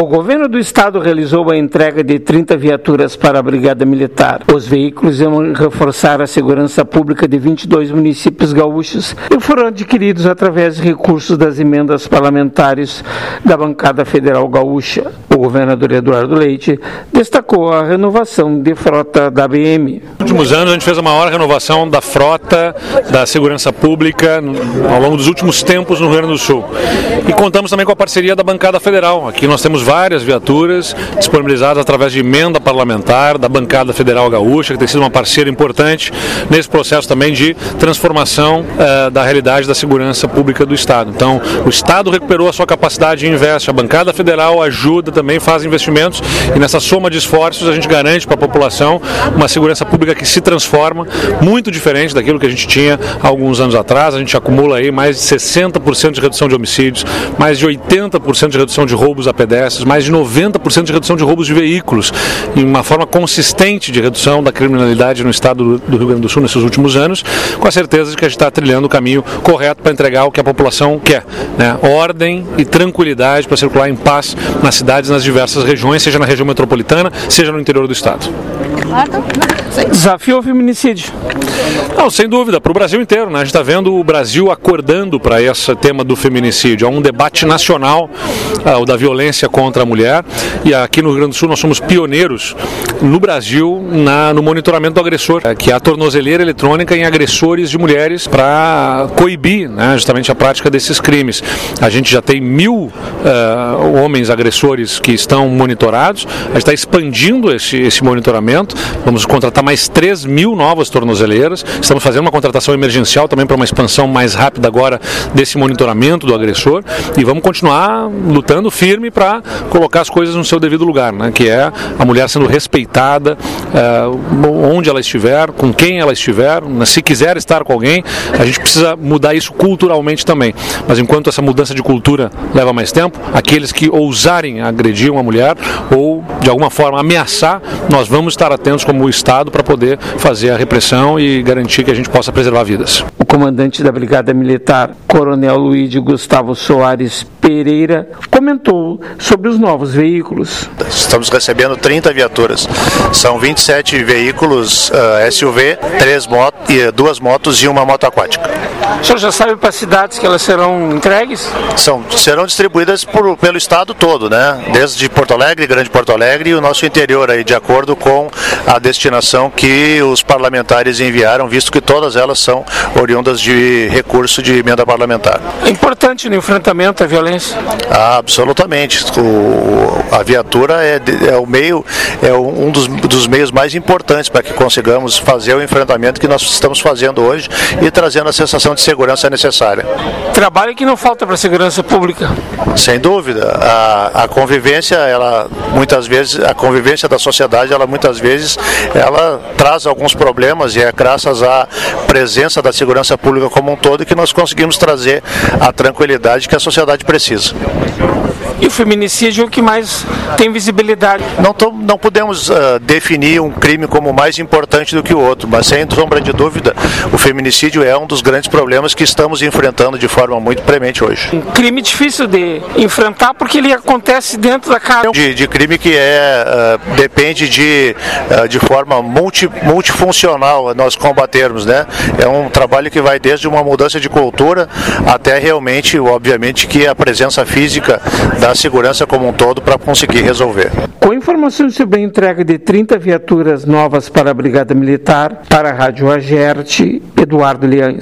O governo do estado realizou a entrega de 30 viaturas para a Brigada Militar. Os veículos iam reforçar a segurança pública de 22 municípios gaúchos e foram adquiridos através de recursos das emendas parlamentares da bancada federal gaúcha. O governador Eduardo Leite destacou a renovação de frota da BM. Nos últimos anos a gente fez a maior renovação da frota da segurança pública ao longo dos últimos tempos no Rio Grande do Sul. E contamos também com a parceria da bancada federal. Aqui nós temos várias viaturas disponibilizadas através de emenda parlamentar da bancada federal gaúcha, que tem sido uma parceira importante nesse processo também de transformação da realidade da segurança pública do Estado. Então, o Estado recuperou a sua capacidade e investe, a bancada federal ajuda também, faz investimentos e nessa soma de esforços a gente garante para a população uma segurança pública que se transforma, muito diferente daquilo que a gente tinha há alguns anos atrás. A gente acumula aí mais de 60% de redução de homicídios, mais de 80% de redução de roubos a pedestres, mais de 90% de redução de roubos de veículos, e uma forma consistente de redução da criminalidade no estado do Rio Grande do Sul nesses últimos anos, com a certeza de que a gente está trilhando o caminho correto para entregar o que a população quer, né? Ordem e tranquilidade para circular em paz nas cidades, nas diversas regiões, seja na região metropolitana, seja no interior do estado. Desafio ao feminicídio. Não, sem dúvida, para o Brasil inteiro, né? A gente está vendo o Brasil acordando para esse tema do feminicídio. Há um debate nacional, o da violência contra a mulher, e aqui no Rio Grande do Sul nós somos pioneiros no Brasil no monitoramento do agressor, que é a tornozeleira eletrônica em agressores de mulheres para coibir, né, justamente a prática desses crimes. A gente já tem 1.000 homens agressores que estão monitorados, a gente está expandindo esse monitoramento, vamos contratar mais 3.000 novas tornozeleiras, estamos fazendo uma contratação emergencial também para uma expansão mais rápida agora desse monitoramento do agressor, e vamos continuar lutando firme para colocar as coisas no seu devido lugar, né, que é a mulher sendo respeitada onde ela estiver, com quem ela estiver, se quiser estar com alguém. A gente precisa mudar isso culturalmente também, mas enquanto essa mudança de cultura leva mais tempo, aqueles que ousarem agredir uma mulher ou de alguma forma ameaçar, nós vamos estar atentos como Estado para poder fazer a repressão e garantir que a gente possa preservar vidas. O comandante da Brigada Militar, Coronel Luiz Gustavo Soares Pereira, comentou sobre os novos veículos. Estamos recebendo 30 viaturas, são 27 veículos SUV, 2 motos e uma moto aquática. O senhor já sabe para as cidades que elas serão entregues? Serão distribuídas pelo estado todo, né? Desde Porto Alegre, Grande Porto Alegre e o nosso interior aí, de acordo com a destinação que os parlamentares enviaram, visto que todas elas são oriundas de recurso de emenda parlamentar. É importante no enfrentamento à violência? Absolutamente. A viatura é um dos meios mais importantes para que consigamos fazer o enfrentamento que nós estamos fazendo hoje e trazendo a sensação de segurança necessária. Trabalho que não falta para a segurança pública. Sem dúvida. A convivência, a convivência da sociedade, muitas vezes traz alguns problemas, e é graças à presença da segurança pública como um todo que nós conseguimos trazer a tranquilidade que a sociedade precisa. E o feminicídio é o que mais tem visibilidade? Não podemos definir um crime como mais importante do que o outro, mas sem sombra de dúvida, o feminicídio é um dos grandes problemas que estamos enfrentando de forma muito premente hoje. Um crime difícil de enfrentar porque ele acontece dentro da casa. De crime que depende de forma multifuncional nós combatermos, né? É um trabalho que vai desde uma mudança de cultura até realmente, obviamente, que a presença física da segurança como um todo para conseguir resolver. Com informações sobre a entrega de 30 viaturas novas para a Brigada Militar, para a Rádio Agerte, Eduardo Liães.